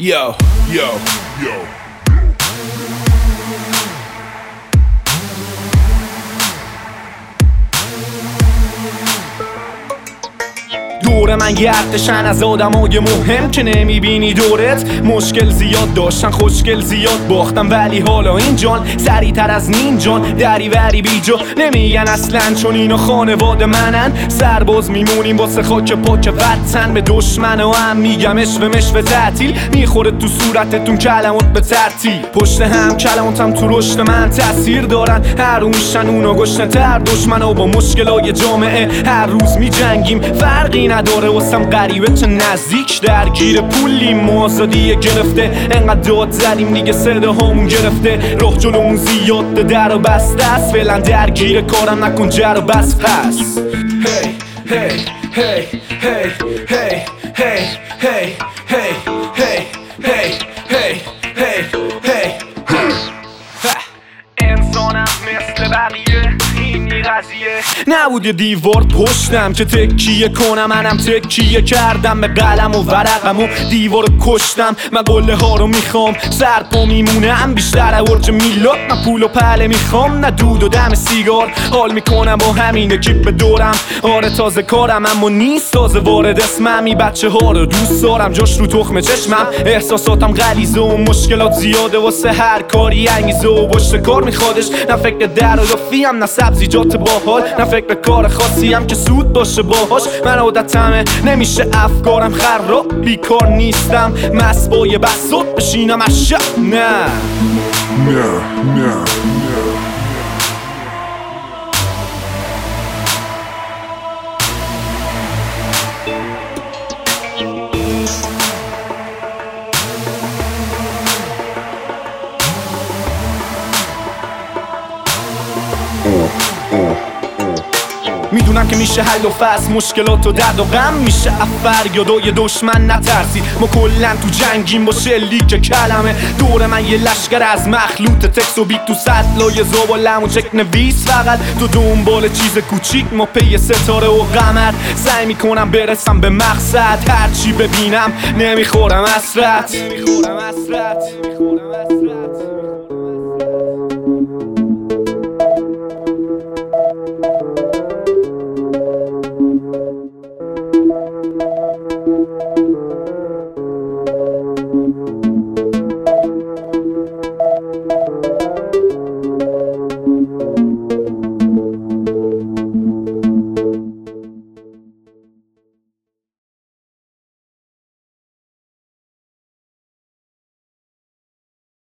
Yo, yo, yo. دور من گردشن از آدمای مهم که نمیبینی دورت. مشکل زیاد داشتن، خوشگل زیاد باختم، ولی حالا این جان سریعتر از نین جان. دری وری بیجا نمیگن اصلا، چون اینا خانواده منن. سرباز میمونیم واسه خاک پاک وطن. به دشمن و هم میگم مشوه تعطیل. میخوره تو صورتتون کلمات به ترتیب. پشت هم کلماتم تو رشد من تاثیر دارن. هر رو میشن اونا گشنه تر دشمن و با مشکلای جامعه هر روز میجنگیم. فرقی نداره واسم غریبه چه نزدیک. درگیر پولیم آزادی گرفته. انقدر داد زدیم دیگه صداهامون گرفته. راه جلومون زیاد در و بسته است. فعلا درگیر کارم نکن جر و بس پس. Hey, hey, hey, hey, hey, hey, hey, hey, hey, hey, hey, hey, hey. انسانم مثل بقیه، این قضیه نبود یه دیوار پشتم که تکیه کنم. منم تکیه کردم به قلم و ورقم و دیوار کشتم. من قله ها رو میخوام، سرپا میمونم بیشتر ورج میلاد. من پول و پله میخوام، نه دود و دم سیگار. حال میکنم با همین اکیپ دورم. آره تازه کارم اما نیست تازه وارد اسمم. بچه ها رو دوست دارم جاش رو تخم چشمم. احساساتم غلیظه و مشکلات زیاده واسه هر کاری انگیزه و پشت کار میخوادش. نه فکر در و دفیم، نه سبزیجات باحال، نه فکر کار خاصی هم که سود باشه باهاش. من عادتمه نمیشه افکارم خراب. بیکار نیستم مست با یه بساط بشینم از شب. نه میدونم که میشه حل و فصل مشکلات و درد و غم. میشه فریاد و یه دشمن نترسی. ما کلن تو جنگیم با شلیک کلمه. دور من یه لشکر از مخلوط تکس و بیت تو سطلای زبالم و چک نویس. فقط تو دنبال چیز کوچیک، ما پی ستاره و قمر. سعی میکنم برسم به مقصد، هرچی ببینم نمیخورم حسرت.